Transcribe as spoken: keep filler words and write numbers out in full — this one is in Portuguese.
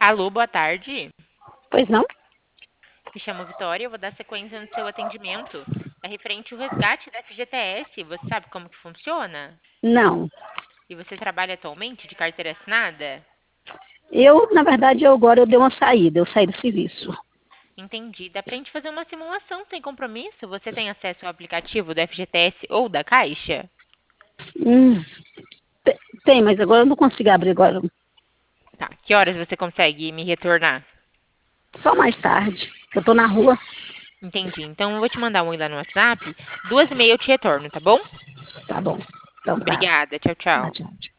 Alô, boa tarde. Pois não? Me chamo Vitória, eu vou dar sequência no seu atendimento. É referente ao resgate da F G T S. Você sabe como que funciona? Não. E você trabalha atualmente de carteira assinada? Eu, na verdade, eu agora eu dei uma saída, eu saí do serviço. Entendi. Dá pra gente fazer uma simulação sem compromisso? Você tem acesso ao aplicativo do F G T S ou da Caixa? Hum, te- tem, mas agora eu não consigo abrir agora. Tá. Que horas você consegue me retornar? Só mais tarde. Eu tô na rua. Entendi. Então eu vou te mandar um e lá no WhatsApp. Duas e meia eu te retorno, tá bom? Tá bom. Então tá. Obrigada. Tchau, Tá, tchau. tchau, tchau.